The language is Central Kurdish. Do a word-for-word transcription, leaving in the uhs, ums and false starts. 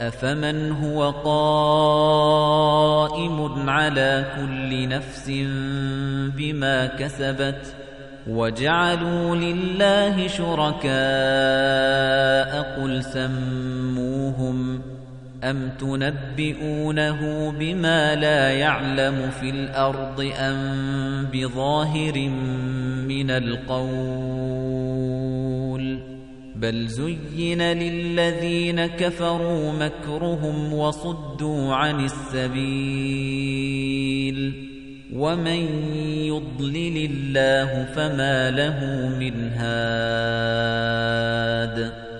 أَفَمَنْ هُوَ قَائِمٌ عَلَى كُلِّ نَفْسٍ بِمَا كَسَبَتْ وَجَعَلُوا لِلَّهِ شُرَكَاءَ قُلْ سَمُّوهُمْ أَمْ تُنَبِّئُونَهُ بِمَا لَا يَعْلَمُ فِي الْأَرْضِ أَمْ بِظَاهِرٍ مِنَ الْقَوْلِ بَلْ زُيِّنَ لِلَّذِينَ كَفَرُوا مَكْرُهُمْ وَصُدُّوا عَنِ السَّبِيلِ وَمَن يُضْلِلِ اللَّهُ فَمَا لَهُ مِنْ هَادٍ